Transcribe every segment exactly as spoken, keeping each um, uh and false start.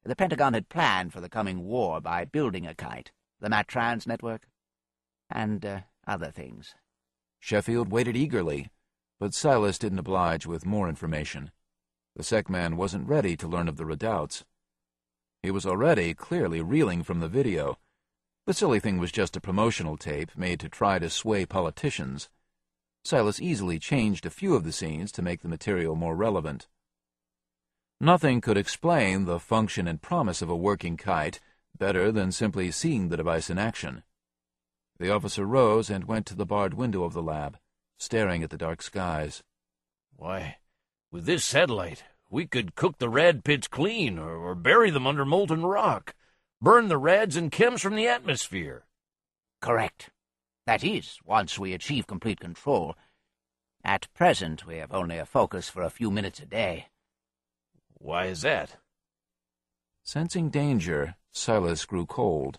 The Pentagon had planned for the coming war by building a kite, the Matrans network, and uh, other things. Sheffield waited eagerly, but Silas didn't oblige with more information. The Sekman wasn't ready to learn of the redoubts. He was already clearly reeling from the video. The silly thing was just a promotional tape made to try to sway politicians. Silas easily changed a few of the scenes to make the material more relevant. Nothing could explain the function and promise of a working kite better than simply seeing the device in action. The officer rose and went to the barred window of the lab, staring at the dark skies. Why, with this satellite, we could cook the rad pits clean or, or bury them under molten rock, burn the rads and chems from the atmosphere. Correct. That is, once we achieve complete control. At present, we have only a focus for a few minutes a day. Why is that? Sensing danger, Silas grew cold.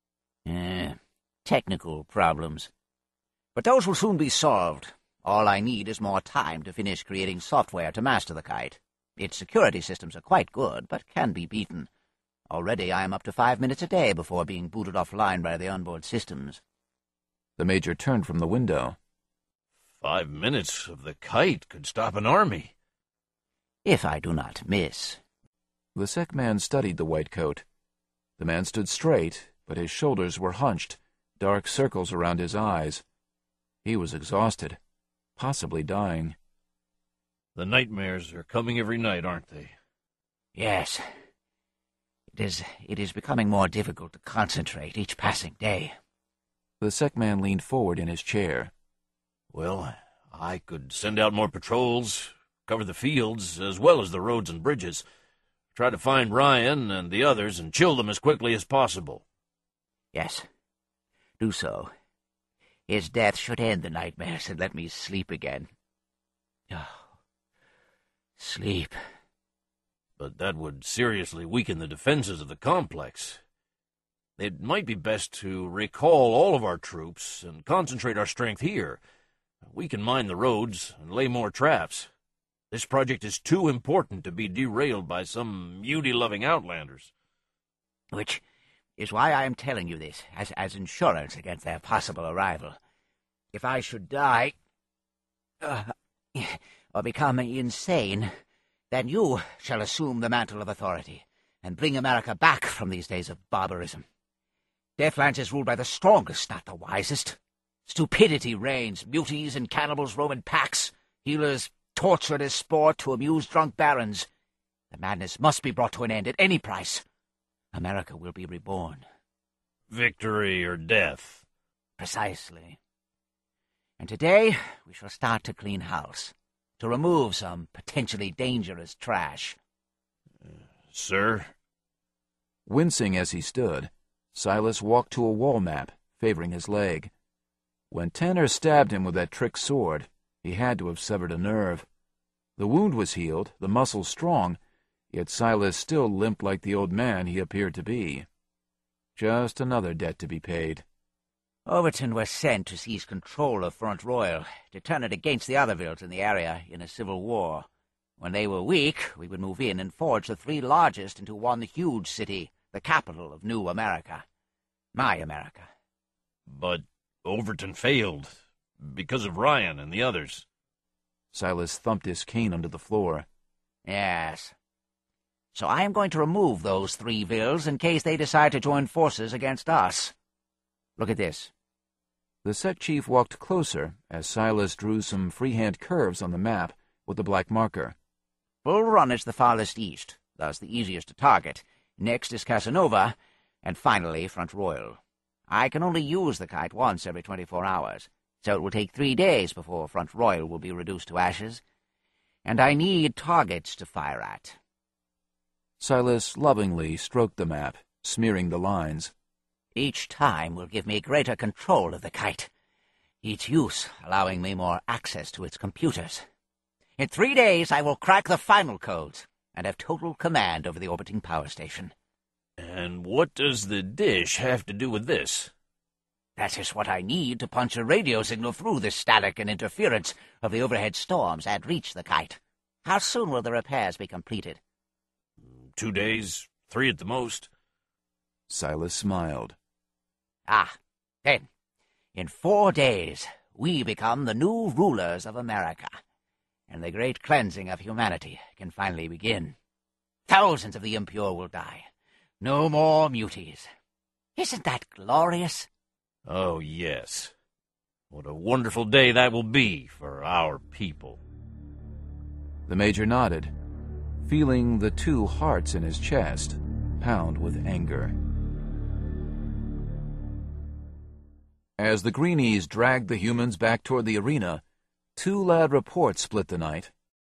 Eh, technical problems. But those will soon be solved. All I need is more time to finish creating software to master the kite. Its security systems are quite good, but can be beaten. Already I am up to five minutes a day before being booted offline by the onboard systems. The Major turned from the window. Five minutes of the kite could stop an army. If I do not miss. The Sekman studied the white coat. The man stood straight, but his shoulders were hunched, dark circles around his eyes. He was exhausted, possibly dying. The nightmares are coming every night, aren't they? Yes. It is, it is becoming more difficult to concentrate each passing day. The Sekman leaned forward in his chair. Well, I could send out more patrols, cover the fields, as well as the roads and bridges. Try to find Ryan and the others and chill them as quickly as possible. Yes, do so. His death should end the nightmares and let me sleep again. Oh, sleep. But that would seriously weaken the defenses of the complex. It might be best to recall all of our troops and concentrate our strength here. We can mine the roads and lay more traps. This project is too important to be derailed by some beauty-loving outlanders. Which is why I am telling you this, as, as insurance against their possible arrival. If I should die, uh, or become insane, then you shall assume the mantle of authority and bring America back from these days of barbarism. Deathlands is ruled by the strongest, not the wisest. Stupidity reigns, muties and cannibals roam in packs, healers tortured as sport to amuse drunk barons. The madness must be brought to an end at any price. America will be reborn. Victory or death. Precisely. And today we shall start to clean house, to remove some potentially dangerous trash. Uh, sir? Wincing as he stood, Silas walked to a wall map, favoring his leg. When Tanner stabbed him with that trick sword, he had to have severed a nerve. The wound was healed, the muscles strong, yet Silas still limped like the old man he appeared to be. Just another debt to be paid. Overton was sent to seize control of Front Royal, to turn it against the other villes in the area in a civil war. When they were weak, we would move in and forge the three largest into one huge city, the capital of New America. My America. But Overton failed, because of Ryan and the others. Silas thumped his cane onto the floor. Yes. So I am going to remove those three villes in case they decide to join forces against us. Look at this. The Sek chief walked closer as Silas drew some freehand curves on the map with the black marker. Bull Run is the farthest east, thus the easiest to target. Next is Casanova, and finally Front Royal. I can only use the kite once every twenty-four hours, so it will take three days before Front Royal will be reduced to ashes. And I need targets to fire at. Silas lovingly stroked the map, smearing the lines. Each time will give me greater control of the kite, each use allowing me more access to its computers. In three days I will crack the final codes and have total command over the orbiting power station. And what does the dish have to do with this? That is what I need to punch a radio signal through the static and interference of the overhead storms and reach the kite. How soon will the repairs be completed? Two days, Three at the most. Silas smiled. Ah, then, in four days, we become the new rulers of America, and the great cleansing of humanity can finally begin. Thousands of the impure will die. No more muties. Isn't that glorious? Oh, yes. What a wonderful day that will be for our people. The Major nodded, feeling the two hearts in his chest pound with anger. As the Greenies dragged the humans back toward the arena, two loud reports split the night.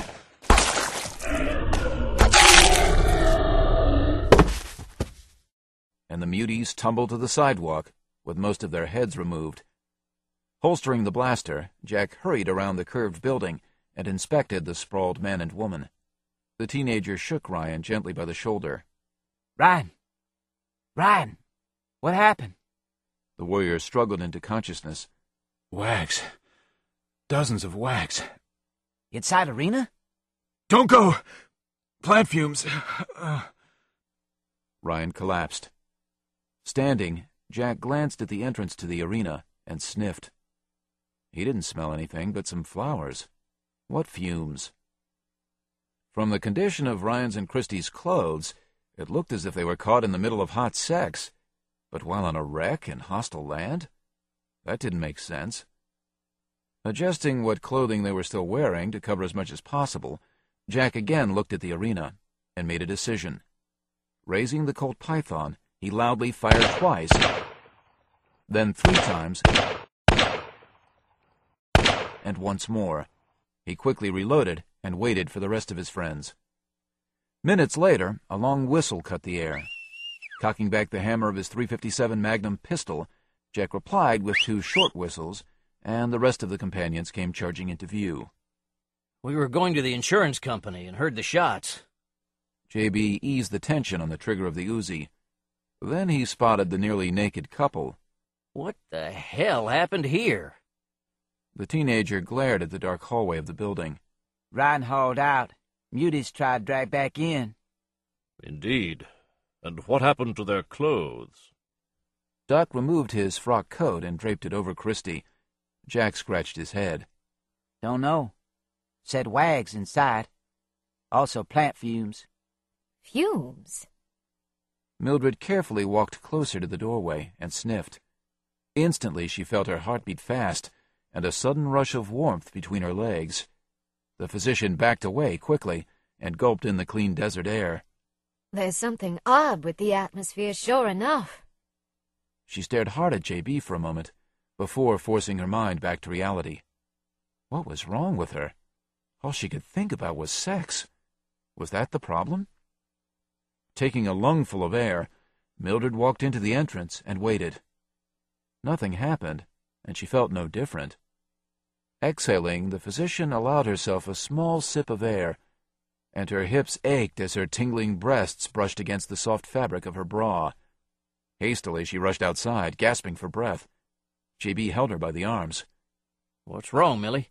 And the muties tumbled to the sidewalk, with most of their heads removed. Holstering the blaster, Jack hurried around the curved building and inspected the sprawled man and woman. The teenager shook Ryan gently by the shoulder. Ryan! Ryan! What happened? The warrior struggled into consciousness. Wags. Dozens of wags. Inside arena? Don't go! Plant fumes. Uh. Ryan collapsed. Standing, Jack glanced at the entrance to the arena and sniffed. He didn't smell anything but some flowers. What fumes? From the condition of Ryan's and Christie's clothes, it looked as if they were caught in the middle of hot sex. But while on a wreck in hostile land? That didn't make sense. Adjusting what clothing they were still wearing to cover as much as possible, Jack again looked at the arena and made a decision. Raising the Colt Python, he loudly fired twice, then three times, and once more. He quickly reloaded and waited for the rest of his friends. Minutes later, a long whistle cut the air. Cocking back the hammer of his three fifty-seven Magnum pistol, Jack replied with two short whistles, and the rest of the companions came charging into view. We were going to the insurance company and heard the shots. J B eased the tension on the trigger of the Uzi. Then he spotted the nearly naked couple. What the hell happened here? The teenager glared at the dark hallway of the building. Ryan hauled out. Muties tried to drag back in. Indeed. And what happened to their clothes? Duck removed his frock coat and draped it over Christie. Jack scratched his head. Don't know. Said wags inside. Also plant fumes. Fumes? Mildred carefully walked closer to the doorway and sniffed. Instantly she felt her heart beat fast and a sudden rush of warmth between her legs. The physician backed away quickly and gulped in the clean desert air. There's something odd with the atmosphere, sure enough. She stared hard at J B for a moment, before forcing her mind back to reality. What was wrong with her? All she could think about was sex. Was that the problem? Taking a lungful of air, Mildred walked into the entrance and waited. Nothing happened, and she felt no different. Exhaling, the physician allowed herself a small sip of air, and her hips ached as her tingling breasts brushed against the soft fabric of her bra. Hastily, she rushed outside, gasping for breath. J B held her by the arms. What's wrong, Millie?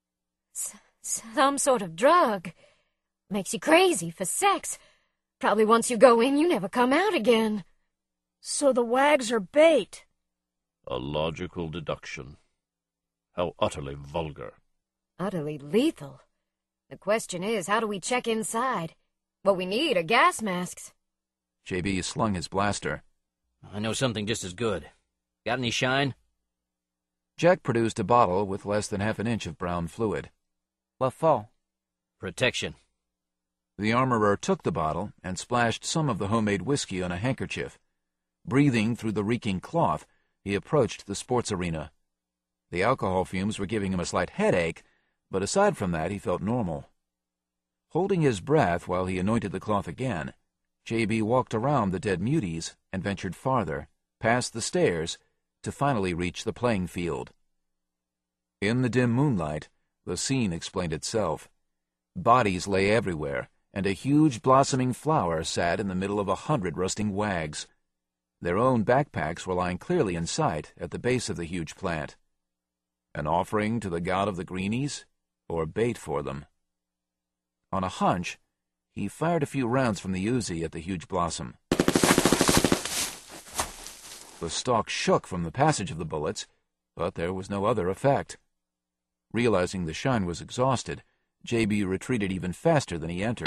S some sort of drug. Makes you crazy for sex. Probably once you go in, you never come out again. So the wags are bait. A logical deduction. How utterly vulgar. Utterly lethal. The question is, how do we check inside? What we need are gas masks. J B slung his blaster. I know something just as good. Got any shine? Jack produced a bottle with less than half an inch of brown fluid. What for? Protection. The armorer took the bottle and splashed some of the homemade whiskey on a handkerchief. Breathing through the reeking cloth, he approached the sports arena. The alcohol fumes were giving him a slight headache, but aside from that he felt normal. Holding his breath while he anointed the cloth again, J B walked around the dead muties and ventured farther, past the stairs, to finally reach the playing field. In the dim moonlight, the scene explained itself. Bodies lay everywhere, and a huge blossoming flower sat in the middle of a hundred rusting wags. Their own backpacks were lying clearly in sight at the base of the huge plant. An offering to the god of the Greenies, or bait for them? On a hunch, He fired a few rounds from the Uzi at the huge blossom. The stalk shook from the passage of the bullets, but there was no other effect. Realizing the shine was exhausted, J B retreated even faster than he entered.